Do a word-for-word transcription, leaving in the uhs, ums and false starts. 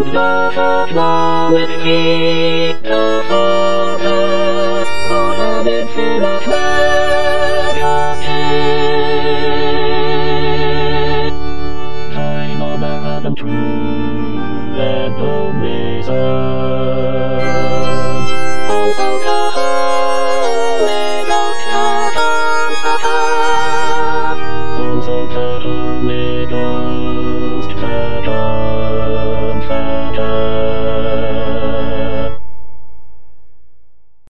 to the Father with me, the Father, all of it full of precious hand. Thine honor and true and